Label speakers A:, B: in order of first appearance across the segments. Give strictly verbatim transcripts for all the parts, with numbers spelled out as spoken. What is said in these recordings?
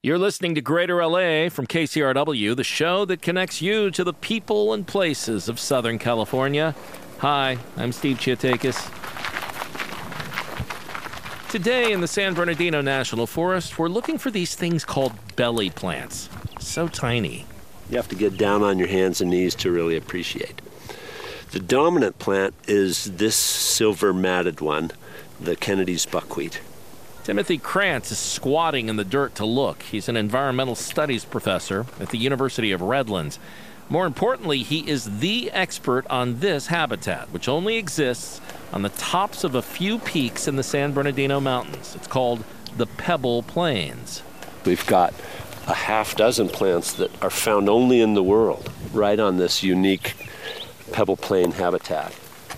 A: You're listening to Greater L A from K C R W, the show that connects you to the people and places of Southern California. Hi, I'm Steve Chiatakis. Today in the San Bernardino National Forest, we're looking for these things called belly plants. So tiny.
B: You have to get down on your hands and knees to really appreciate. The dominant plant is this silver-matted one, the Kennedy's buckwheat.
A: Timothy Krantz is squatting in the dirt to look. He's an environmental studies professor at the University of Redlands. More importantly, he is the expert on this habitat, which only exists on the tops of a few peaks in the San Bernardino Mountains. It's called the Pebble Plains.
B: We've got a half dozen plants that are found only in the world, right on this unique Pebble Plain habitat.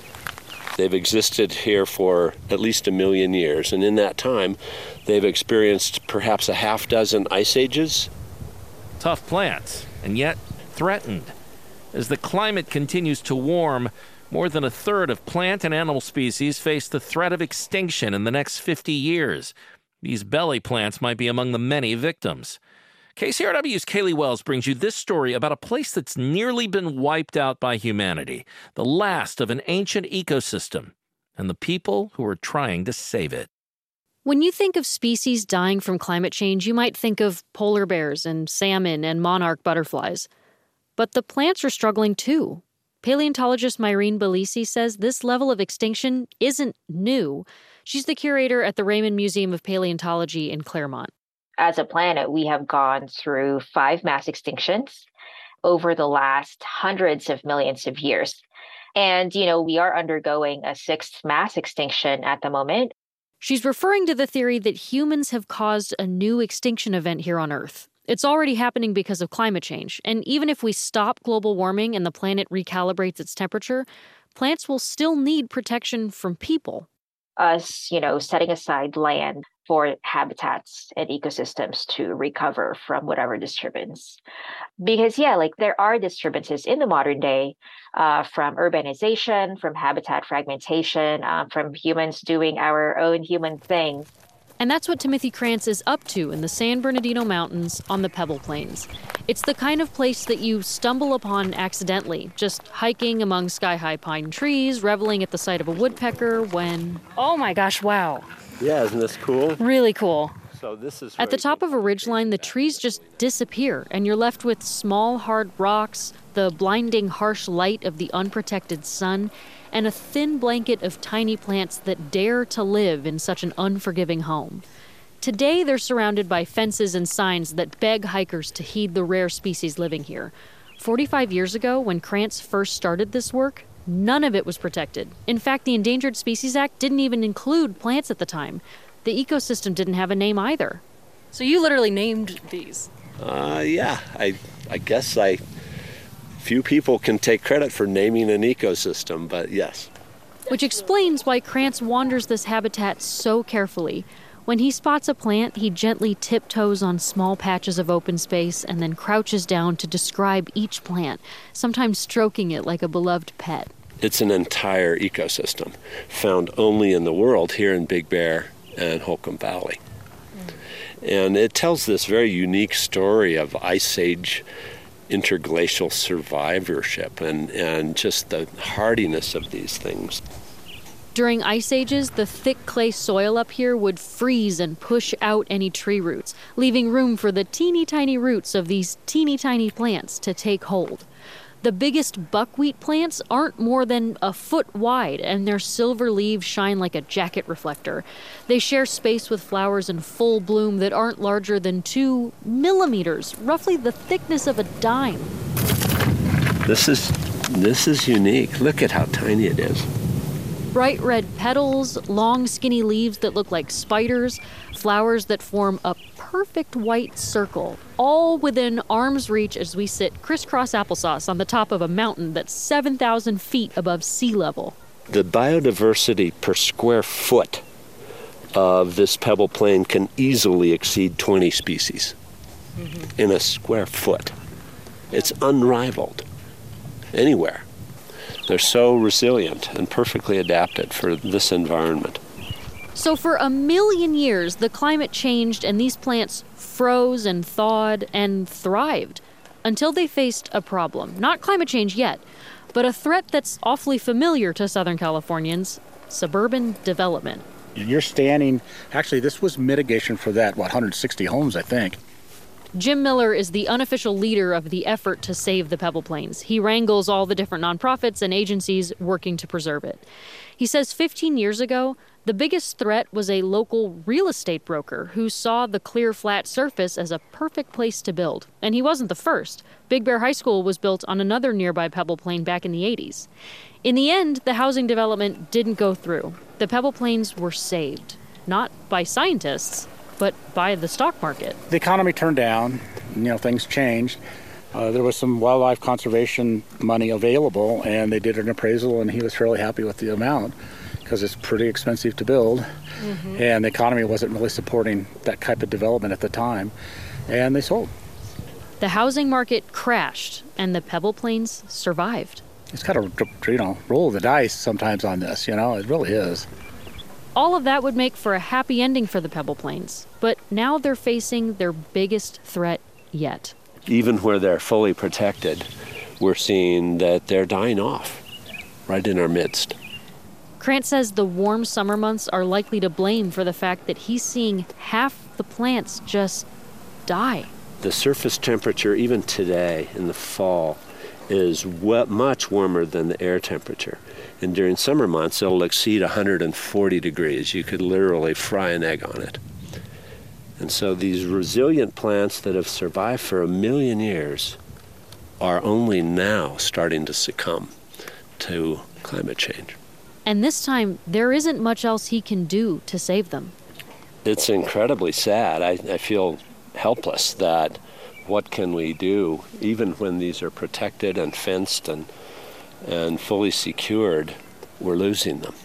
B: They've existed here for at least a million years, and in that time, they've experienced perhaps a half dozen ice ages.
A: Tough plants, and yet threatened. As the climate continues to warm, more than a third of plant and animal species face the threat of extinction in the next fifty years. These belly plants might be among the many victims. K C R W's Kaylee Wells brings you this story about a place that's nearly been wiped out by humanity, the last of an ancient ecosystem, and the people who are trying to save it.
C: When you think of species dying from climate change, you might think of polar bears and salmon and monarch butterflies. But the plants are struggling too. Paleontologist Myrene Belisi says this level of extinction isn't new. She's the curator at the Raymond Museum of Paleontology in Claremont.
D: As a planet, we have gone through five mass extinctions over the last hundreds of millions of years. And, you know, we are undergoing a sixth mass extinction at the moment.
C: She's referring to the theory that humans have caused a new extinction event here on Earth. It's already happening because of climate change. And even if we stop global warming and the planet recalibrates its temperature, plants will still need protection from people.
D: Us, you know, setting aside land for habitats and ecosystems to recover from whatever disturbance. Because, yeah, like there are disturbances in the modern day uh, from urbanization, from habitat fragmentation, um, from humans doing our own human thing.
C: And that's what Timothy Krantz is up to in the San Bernardino Mountains on the Pebble Plains. It's the kind of place that you stumble upon accidentally, just hiking among sky-high pine trees, reveling at the sight of a woodpecker when... Oh my gosh, wow.
B: Yeah, isn't this cool?
C: Really cool.
B: So this is
C: At the top of a ridgeline, the trees just disappear, and you're left with small, hard rocks, the blinding, harsh light of the unprotected sun, and a thin blanket of tiny plants that dare to live in such an unforgiving home. Today, they're surrounded by fences and signs that beg hikers to heed the rare species living here. forty-five years ago, when Krantz first started this work, none of it was protected. In fact, the Endangered Species Act didn't even include plants at the time. The ecosystem didn't have a name either. So you literally named these?
B: Uh, yeah, I, I guess I... Few people can take credit for naming an ecosystem, but yes.
C: Which explains why Krantz wanders this habitat so carefully. When he spots a plant, he gently tiptoes on small patches of open space and then crouches down to describe each plant, sometimes stroking it like a beloved pet.
B: It's an entire ecosystem, found only in the world here in Big Bear and Holcomb Valley. Mm. And it tells this very unique story of Ice Age interglacial survivorship and, and just the hardiness of these things.
C: During ice ages, the thick clay soil up here would freeze and push out any tree roots, leaving room for the teeny tiny roots of these teeny tiny plants to take hold. The biggest buckwheat plants aren't more than a foot wide, and their silver leaves shine like a jacket reflector. They share space with flowers in full bloom that aren't larger than two millimeters, roughly the thickness of a dime.
B: This is, this is unique. Look at how tiny it is.
C: Bright red petals, long skinny leaves that look like spiders, flowers that form a perfect white circle, all within arm's reach as we sit crisscross applesauce on the top of a mountain that's seven thousand feet above sea level.
B: The biodiversity per square foot of this Pebble Plain can easily exceed twenty species mm-hmm. in a square foot. It's unrivaled anywhere. They're so resilient and perfectly adapted for this environment.
C: So for a million years, the climate changed and these plants froze and thawed and thrived until they faced a problem. Not climate change yet, but a threat that's awfully familiar to Southern Californians, suburban development.
E: You're standing, actually this was mitigation for that, what, one hundred sixty homes, I think.
C: Jim Miller is the unofficial leader of the effort to save the Pebble Plains. He wrangles all the different nonprofits and agencies working to preserve it. He says fifteen years ago, the biggest threat was a local real estate broker who saw the clear, flat surface as a perfect place to build. And he wasn't the first. Big Bear High School was built on another nearby Pebble Plain back in the eighties. In the end, the housing development didn't go through. The Pebble Plains were saved, not by scientists, but by the stock market.
E: The economy turned down, you know, things changed. Uh, there was some wildlife conservation money available, and they did an appraisal, and he was fairly happy with the amount because it's pretty expensive to build, mm-hmm. and the economy wasn't really supporting that type of development at the time, and they sold.
C: The housing market crashed, and the Pebble Plains survived.
E: It's kind of, you know, roll of the dice sometimes on this, you know, it really is.
C: All of that would make for a happy ending for the Pebble Plains, but now they're facing their biggest threat yet.
B: Even where they're fully protected, we're seeing that they're dying off right in our midst.
C: Krantz says the warm summer months are likely to blame for the fact that he's seeing half the plants just die.
B: The surface temperature, even today in the fall, is wet, much warmer than the air temperature. And during summer months, it'll exceed one hundred forty degrees. You could literally fry an egg on it. And so these resilient plants that have survived for a million years are only now starting to succumb to climate change.
C: And this time, there isn't much else he can do to save them.
B: It's incredibly sad. I, I feel helpless that what can we do, even when these are protected and fenced and, and fully secured, we're losing them.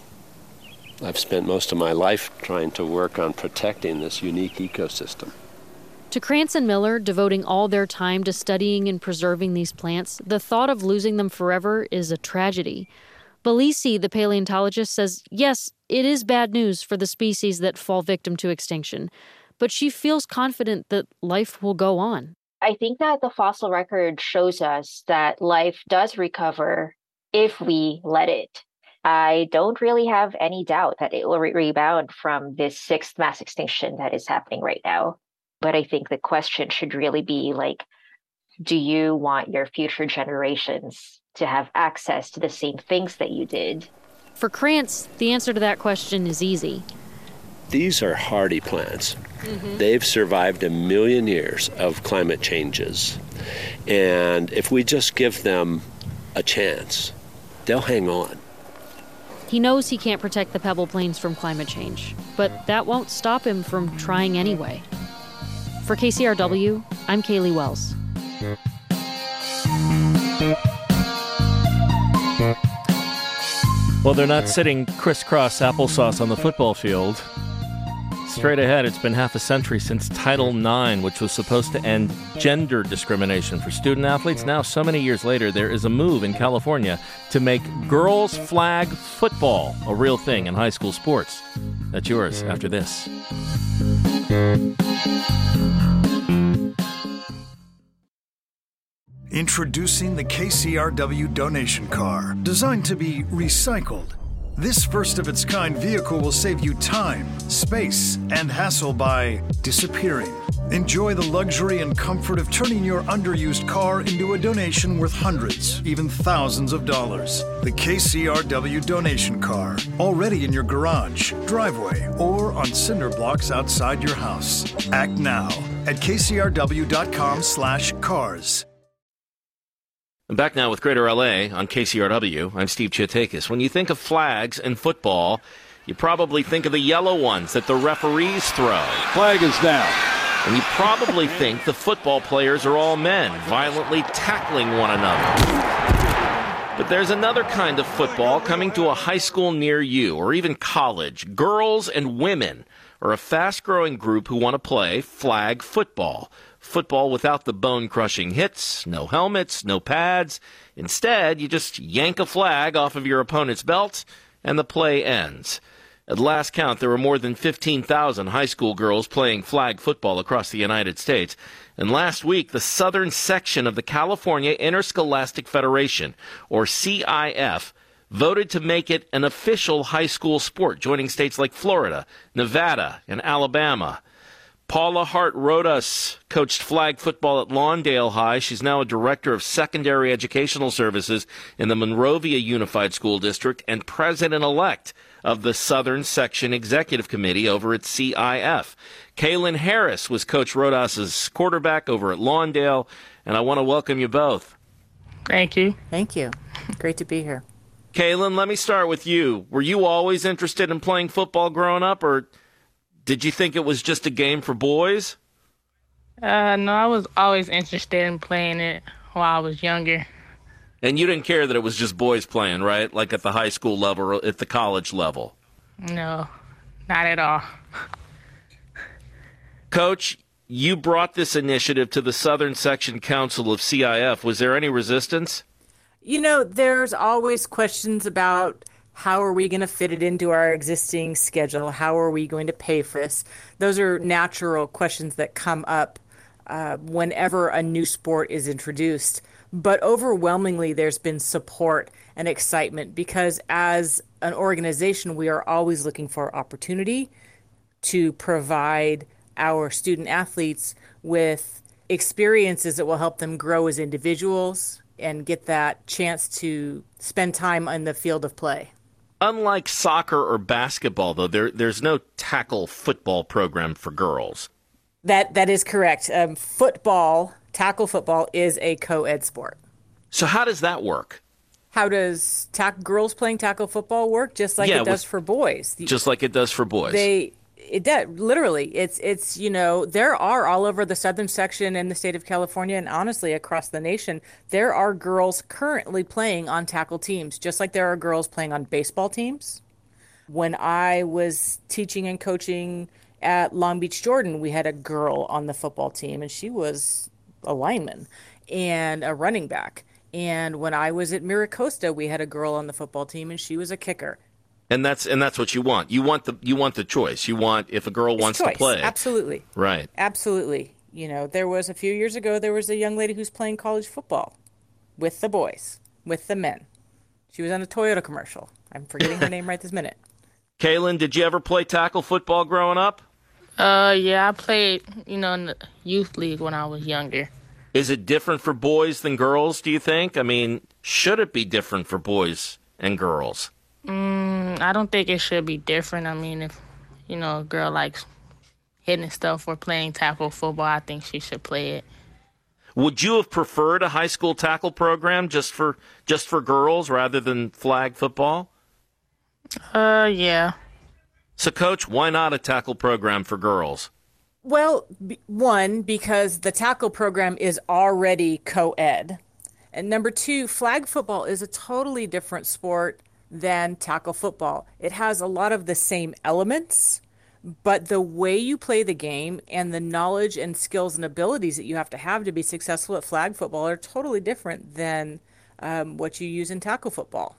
B: I've spent most of my life trying to work on protecting this unique ecosystem.
C: To Krantz and Miller, devoting all their time to studying and preserving these plants, the thought of losing them forever is a tragedy. Belisi, the paleontologist, says, yes, it is bad news for the species that fall victim to extinction, but she feels confident that life will go on.
D: I think that the fossil record shows us that life does recover if we let it. I don't really have any doubt that it will re- rebound from this sixth mass extinction that is happening right now. But I think the question should really be like, do you want your future generations to have access to the same things that you did?
C: For Krantz, the answer to that question is easy.
B: These are hardy plants. Mm-hmm. They've survived a million years of climate changes. And if we just give them a chance, they'll hang on.
C: He knows he can't protect the Pebble Plains from climate change, but that won't stop him from trying anyway. For K C R W, I'm Kaylee Wells.
A: Well, they're not sitting crisscross applesauce on the football field. Straight ahead, it's been half a century since Title nine, which was supposed to end gender discrimination for student athletes. Now, so many years later, there is a move in California to make girls' flag football a real thing in high school sports. That's yours after this.
F: Introducing the K C R W donation car, designed to be recycled. This first-of-its-kind vehicle will save you time, space, and hassle by disappearing. Enjoy the luxury and comfort of turning your underused car into a donation worth hundreds, even thousands of dollars. The K C R W donation car, already in your garage, driveway, or on cinder blocks outside your house. Act now at k c r w dot com slash cars.
A: I'm back now with Greater L A on K C R W. I'm Steve Chiatakis. When you think of flags and football, you probably think of the yellow ones that the referees throw.
G: Flag is down.
A: And you probably think the football players are all men, violently tackling one another. But there's another kind of football coming to a high school near you, or even college. Girls and women are a fast-growing group who want to play flag football. Football without the bone-crushing hits, no helmets, no pads. Instead, you just yank a flag off of your opponent's belt, and the play ends. At last count, there were more than fifteen thousand high school girls playing flag football across the United States. And last week, the southern section of the California Interscholastic Federation, or C I F, voted to make it an official high school sport, joining states like Florida, Nevada, and Alabama. Paula Hart Rodas coached flag football at Lawndale High. She's now a director of secondary educational services in the Monrovia Unified School District and president-elect of the Southern Section Executive Committee over at C I F. Kaylin Harris was Coach Rodas's quarterback over at Lawndale, and I want to welcome you both.
G: Thank you.
H: Thank you. Great to be here.
A: Kaylin, let me start with you. Were you always interested in playing football growing up, or did you think it was just a game for boys?
G: Uh, no, I was always interested in playing it while I was younger.
A: And you didn't care that it was just boys playing, right? Like at the high school level or at the college level?
G: No, not at all.
A: Coach, you brought this initiative to the Southern Section Council of C I F. Was there any resistance?
H: You know, there's always questions about how are we going to fit it into our existing schedule? How are we going to pay for this? Those are natural questions that come up uh, whenever a new sport is introduced. But overwhelmingly, there's been support and excitement because as an organization, we are always looking for opportunity to provide our student athletes with experiences that will help them grow as individuals and get that chance to spend time in the field of play.
A: Unlike soccer or basketball, though, there there's no tackle football program for girls.
H: That that is correct. Um, football, tackle football, is a co-ed sport.
A: So how does that work?
H: How does tack- girls playing tackle football work? Just like
A: Yeah,
H: it does
A: with-
H: for boys.
A: Just like it does for boys.
H: They it does literally. It's it's you know there are all over the southern section in the state of California and honestly across the nation there are girls currently playing on tackle teams, just like there are girls playing on baseball teams. When I was teaching and coaching at Long Beach Jordan, we had a girl on the football team and she was a lineman and a running back. And when I was at Miracosta, we had a girl on the football team and she was a kicker.
A: And that's and that's what you want. You want the you want the choice. You want if a girl
H: It's
A: wants
H: choice.
A: to play.
H: Absolutely.
A: Right.
H: Absolutely. You know, there was a few years ago, there was a young lady who's playing college football with the boys, with the men. She was on a Toyota commercial. I'm forgetting her name right this minute.
A: Kaylin, did you ever play tackle football growing up?
G: Uh, yeah, I played, you know, in the youth league when I was younger.
A: Is it different for boys than girls, do you think? I mean, should it be different for boys and girls?
G: Mm, I don't think it should be different. I mean, if, you know, a girl likes hitting stuff or playing tackle football, I think she should play it.
A: Would you have preferred a high school tackle program just for just for girls rather than flag football?
G: Uh, yeah.
A: So, Coach, why not a tackle program for girls?
H: Well, b- one, because the tackle program is already co-ed. And number two, flag football is a totally different sport than tackle football. It has a lot of the same elements, but the way you play the game and the knowledge and skills and abilities that you have to have to be successful at flag football are totally different than um, what you use in tackle football.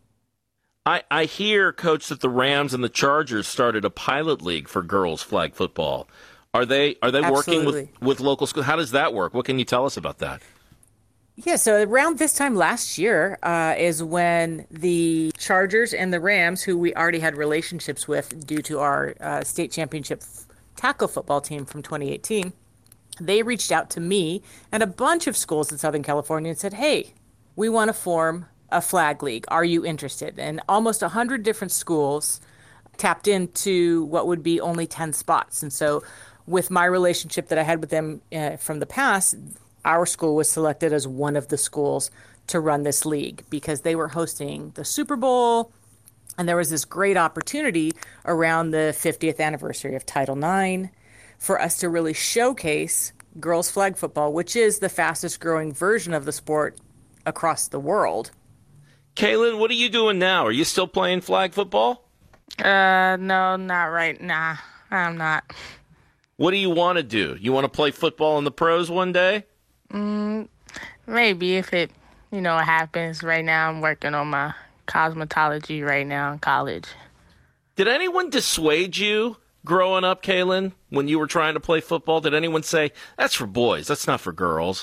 A: I, I hear, Coach, that the Rams and the Chargers started a pilot league for girls flag football. Are they are they working with,
H: Absolutely.
A: with local schools? How does that work? What can you tell us about that?
H: Yeah, so around this time last year uh, is when the Chargers and the Rams, who we already had relationships with due to our uh, state championship f- tackle football team from twenty eighteen, they reached out to me and a bunch of schools in Southern California and said, hey, we want to form a flag league. Are you interested? And almost one hundred different schools tapped into what would be only ten spots. And so with my relationship that I had with them uh, from the past, our school was selected as one of the schools to run this league because they were hosting the Super Bowl. And there was this great opportunity around the fiftieth anniversary of Title nine for us to really showcase girls flag football, which is the fastest growing version of the sport across the world.
A: Kaylin, what are you doing now? Are you still playing flag football?
G: Uh, no, not right now. I'm not.
A: What do you want to do? You want to play football in the pros one day?
G: Mm, maybe if it, you know, happens. Right now I'm working on my cosmetology right now in college.
A: Did anyone dissuade you growing up, Kaylin, when you were trying to play football? Did anyone say, that's for boys, that's not for girls?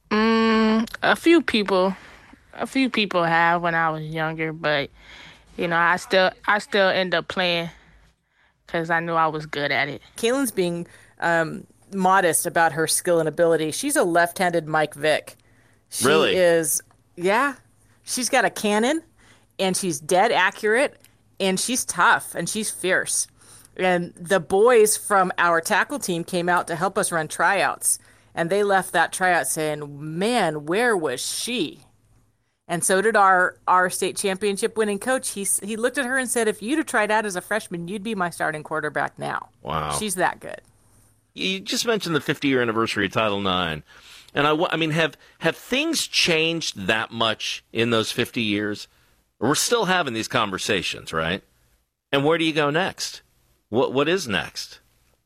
G: Mm, a few people. A few people have when I was younger, but, you know, I still I still end up playing because I knew I was good at it.
H: Kaylin's being um, modest about her skill and ability. She's a left-handed Mike Vick. She
A: Really?
H: is, yeah. She's got a cannon, and she's dead accurate, and she's tough, and she's fierce. And the boys from our tackle team came out to help us run tryouts, and they left that tryout saying, man, where was she? And so did our, our state championship winning coach. He, he looked at her and said, if you'd have tried out as a freshman, you'd be my starting quarterback now.
A: Wow.
H: She's that good.
A: You just mentioned the fifty-year anniversary of Title nine. And I, I mean, have, have things changed that much in those fifty years? We're still having these conversations, right? And where do you go next? What What is next?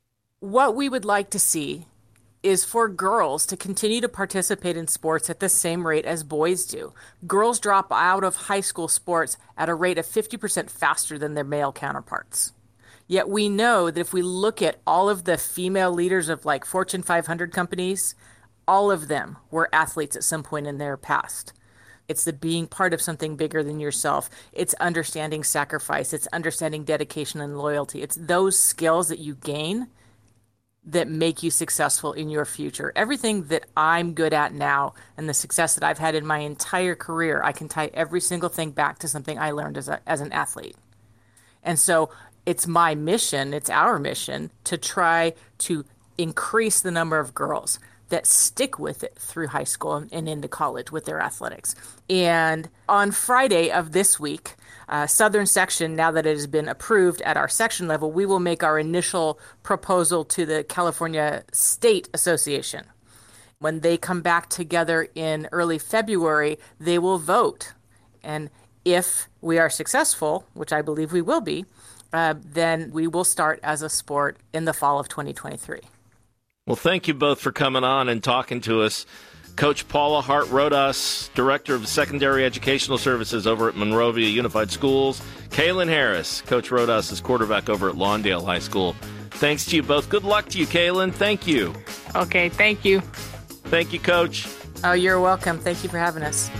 H: What we would like to see is for girls to continue to participate in sports at the same rate as boys do. Girls drop out of high school sports at a rate of fifty percent faster than their male counterparts. Yet we know that if we look at all of the female leaders of like Fortune five hundred companies, all of them were athletes at some point in their past. It's the being part of something bigger than yourself. It's understanding sacrifice. It's understanding dedication and loyalty. It's those skills that you gain that make you successful in your future. Everything that I'm good at now and the success that I've had in my entire career, I can tie every single thing back to something I learned as a, as an athlete. And so it's my mission, it's our mission, to try to increase the number of girls that stick with it through high school and into college with their athletics. And on Friday of this week, uh, Southern Section, now that it has been approved at our section level, we will make our initial proposal to the California State Association. When they come back together in early February, they will vote. And if we are successful, which I believe we will be, uh, then we will start as a sport in the fall of twenty twenty-three.
A: Well, thank you both for coming on and talking to us. Coach Paula Hart-Rodas, Director of Secondary Educational Services over at Monrovia Unified Schools. Kaylin Harris, Coach Rodas' quarterback over at Lawndale High School. Thanks to you both. Good luck to you, Kaylin. Thank you.
G: Okay, thank you.
A: Thank you, Coach.
H: Oh, you're welcome. Thank you for having us.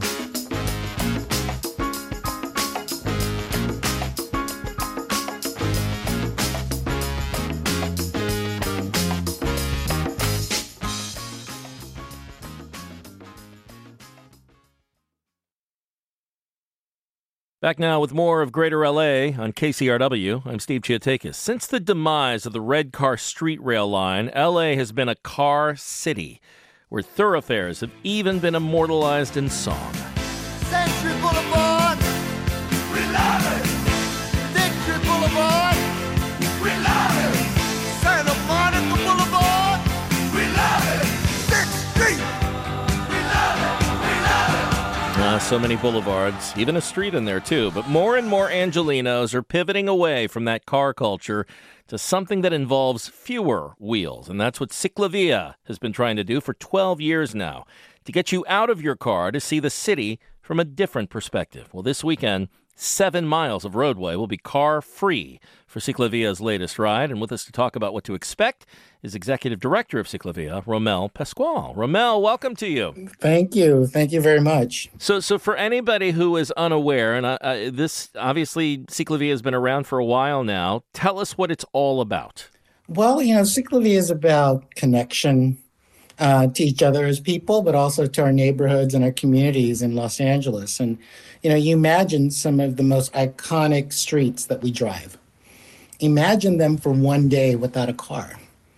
A: Back now with more of Greater L A on K C R W. I'm Steve Chiotakis. Since the demise of the Red Car Street Rail line, L A has been a car city, where thoroughfares have even been immortalized in song.
I: Century Boulevard, we love it. Victory Boulevard, we love it. Santa Monica Boulevard, we love it. Sixth Street, we love it, we love it.
A: Uh, so many boulevards, even a street in there too. But more and more Angelinos are pivoting away from that car culture to something that involves fewer wheels. And that's what Ciclavia has been trying to do for twelve years now, to get you out of your car to see the city from a different perspective. Well, this weekend, seven miles of roadway will be car-free for Ciclavia's latest ride. And with us to talk about what to expect is Executive Director of Ciclavia, Romel Pascual. Romel, welcome to you.
J: Thank you. Thank you very much.
A: So so for anybody who is unaware, and uh, uh, this, obviously, Ciclavia has been around for a while now, tell us what it's all about.
J: Well, you know, Ciclavia is about connection uh, to each other as people, but also to our neighborhoods and our communities in Los Angeles. And, you know, you imagine some of the most iconic streets that we drive. Imagine them for one day without a car.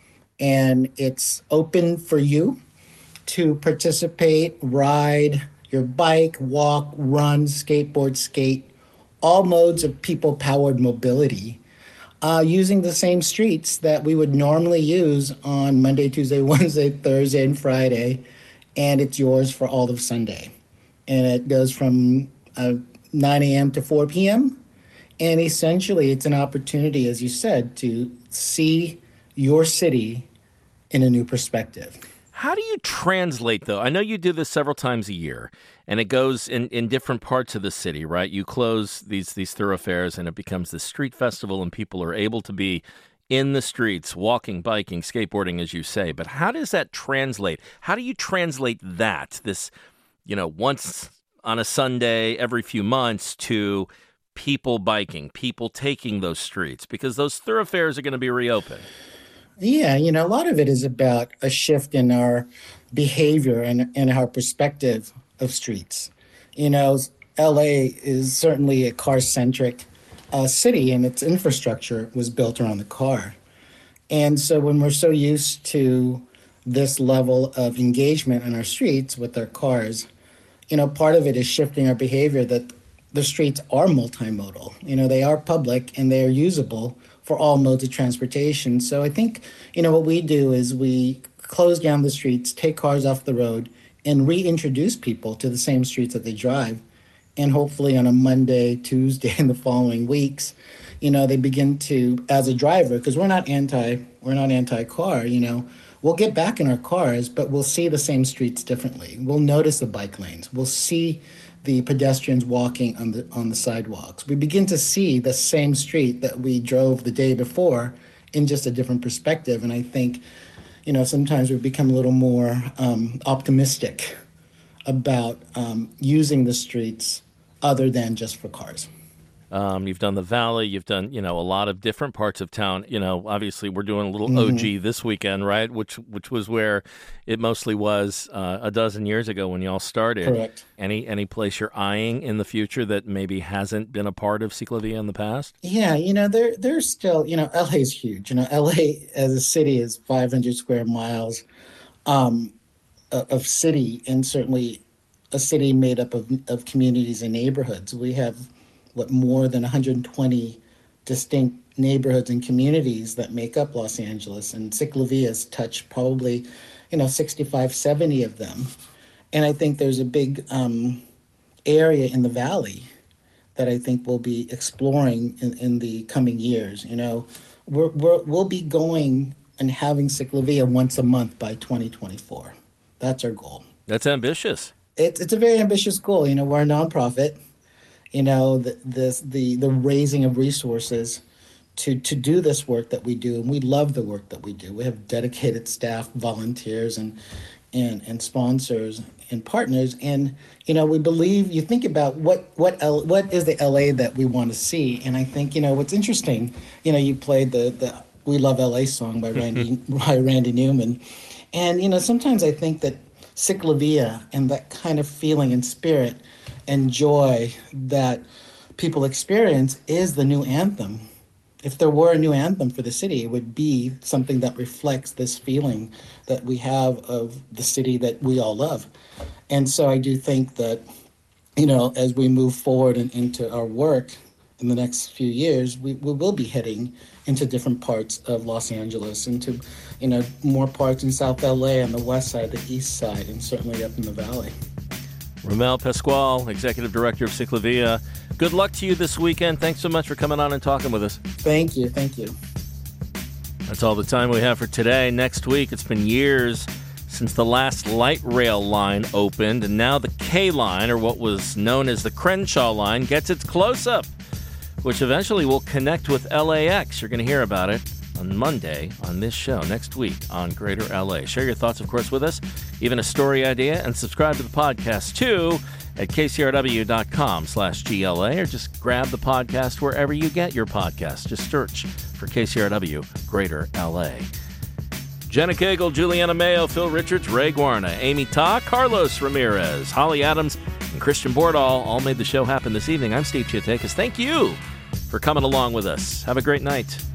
J: And it's open for you to participate, ride your bike, walk, run, skateboard, skate, all modes of people-powered mobility uh, using the same streets that we would normally use on Monday, Tuesday, Wednesday, Thursday, and Friday. And it's yours for all of Sunday. And it goes from uh, nine a.m. to four p.m. And essentially, it's an opportunity, as you said, to see your city in a new perspective.
A: How do you translate, though? I know you do this several times a year, and it goes in, in different parts of the city, right? You close these these thoroughfares, and it becomes this street festival, and people are able to be in the streets, walking, biking, skateboarding, as you say. But how does that translate? How do you translate that, this, you know, once on a Sunday every few months, to people biking, people taking those streets? Because those thoroughfares are going to be reopened.
J: Yeah, you know, a lot of it is about a shift in our behavior and, and our perspective of streets. You know, L A is certainly a car-centric uh, city, and its infrastructure was built around the car. And so when we're so used to this level of engagement in our streets with our cars, you know, part of it is shifting our behavior that the streets are multimodal. You know, they are public and they are usable for all modes of transportation. So I think, you know, what we do is we close down the streets, take cars off the road, and reintroduce people to the same streets that they drive. And hopefully on a Monday, Tuesday, and the following weeks, you know, they begin to, as a driver, because we're not anti, we're not anti-car, you know, we'll get back in our cars, but we'll see the same streets differently. We'll notice the bike lanes. We'll see the pedestrians walking on the on the sidewalks. We begin to see the same street that we drove the day before in just a different perspective. And I think, you know, sometimes we become a little more um, optimistic about um, using the streets other than just for cars.
A: Um, you've done the Valley. You've done, you know, a lot of different parts of town. You know, obviously we're doing a little mm-hmm. O G this weekend, right? Which which was where it mostly was uh, a dozen years ago when y'all started.
J: Correct.
A: Any any place you're eyeing in the future that maybe hasn't been a part of Ciclovia in the past?
J: Yeah, you know, there there's still, you know, L A is huge. You know, L A as a city is five hundred square miles um, of city, and certainly a city made up of of communities and neighborhoods. We have what more than one hundred twenty distinct neighborhoods and communities that make up Los Angeles, and Ciclovias touch probably, you know, sixty-five, seventy of them. And I think there's a big um, area in the Valley that I think we'll be exploring in, in the coming years. You know, we're, we're, we'll be going and having Ciclovia once a month by twenty twenty-four. That's our goal.
A: That's ambitious.
J: It's, it's a very ambitious goal. You know, we're a nonprofit. You know, the, the the the raising of resources to to do this work that we do, and we love the work that we do. We have dedicated staff, volunteers, and and and sponsors and partners. And you know, we believe. You think about what what L, what is the L A that we want to see, and I think, you know, what's interesting. You know, you played the the "We Love L A" song by Randy by Randy Newman, and you know, sometimes I think that Ciclovia and that kind of feeling and spirit and joy that people experience is the new anthem. If there were a new anthem for the city, it would be something that reflects this feeling that we have of the city that we all love. And so I do think that, you know, as we move forward and into our work in the next few years, we, we will be heading into different parts of Los Angeles, into, you know, more parts in South L A, on the west side, the east side, and certainly up in the Valley.
A: Ramel Pascual, Executive Director of Ciclovia. Good luck to you this weekend. Thanks so much for coming on and talking with us.
J: Thank you. Thank you.
A: That's all the time we have for today. Next week, it's been years since the last light rail line opened, and now the K line, or what was known as the Crenshaw line, gets its close-up, which eventually will connect with L A X. You're going to hear about it on Monday on this show, next week on Greater L A. Share your thoughts, of course, with us, even a story idea, and subscribe to the podcast, too, at kcrw.com slash GLA, or just grab the podcast wherever you get your podcasts. Just search for K C R W Greater L A. Jenna Cagle, Juliana Mayo, Phil Richards, Ray Guarna, Amy Ta, Carlos Ramirez, Holly Adams, and Christian Bordahl all made the show happen this evening. I'm Steve Chiatakis. Thank you for coming along with us. Have a great night.